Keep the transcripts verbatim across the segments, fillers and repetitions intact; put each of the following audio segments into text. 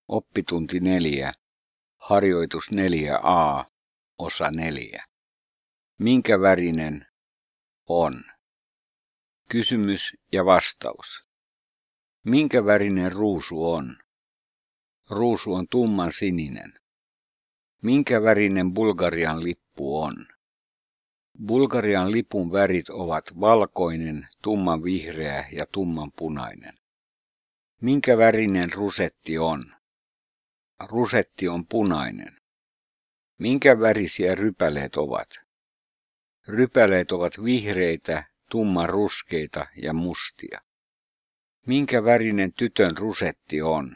Oppitunti neljä, harjoitus neljä a, osa neljä. Minkä värinen on? Kysymys ja vastaus. Minkä värinen ruusu on? Ruusu on tumman sininen. Minkä värinen Bulgarian lippu on? Bulgarian lipun värit ovat valkoinen, tumman vihreä ja tumman punainen. Minkä värinen rusetti on? Rusetti on punainen. Minkä värisiä rypäleet ovat? Rypäleet ovat vihreitä, tumman ruskeita ja mustia. Minkä värinen tytön rusetti on?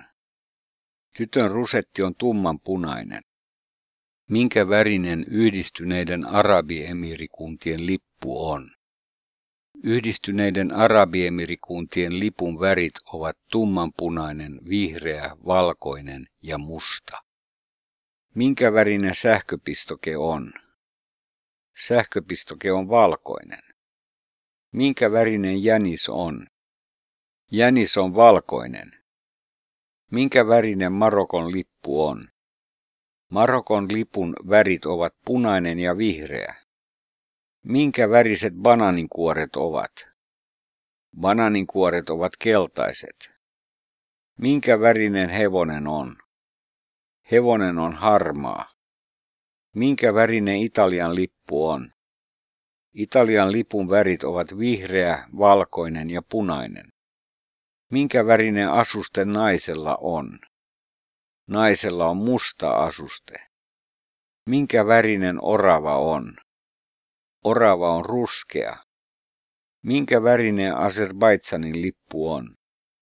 Tytön rusetti on tumman punainen. Minkä värinen Yhdistyneiden Arabiemirikuntien lippu on? Yhdistyneiden Arabiemirikuntien lipun värit ovat tummanpunainen, vihreä, valkoinen ja musta. Minkä värinen sähköpistoke on? Sähköpistoke on valkoinen. Minkä värinen jänis on? Jänis on valkoinen. Minkä värinen Marokon lippu on? Marokon lipun värit ovat punainen ja vihreä. Minkä väriset banaaninkuoret ovat? Banaaninkuoret ovat keltaiset. Minkä värinen hevonen on? Hevonen on harmaa. Minkä värinen Italian lippu on? Italian lipun värit ovat vihreä, valkoinen ja punainen. Minkä värinen asuste naisella on? Naisella on musta asuste. Minkä värinen orava on? Orava on ruskea. Minkä värinen Azerbaidžanin lippu on?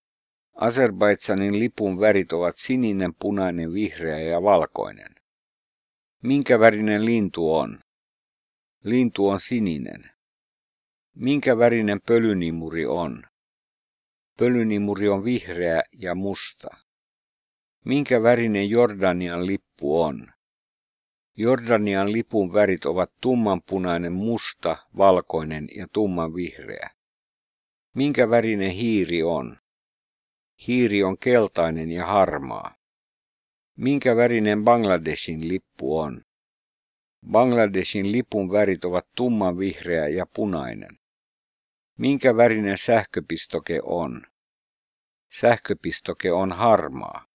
Azerbaidžanin lipun värit ovat sininen, punainen, vihreä ja valkoinen. Minkä värinen lintu on? Lintu on sininen. Minkä värinen pölynimuri on? Pölynimuri on vihreä ja musta. Minkä värinen Jordanian lippu on? Jordanian lipun värit ovat tummanpunainen, musta, valkoinen ja tumman vihreä. Minkä värinen hiiri on? Hiiri on keltainen ja harmaa. Minkä värinen Bangladeshin lippu on? Bangladeshin lipun värit ovat tumman vihreä ja punainen. Minkä värinen sähköpistoke on? Sähköpistoke on harmaa.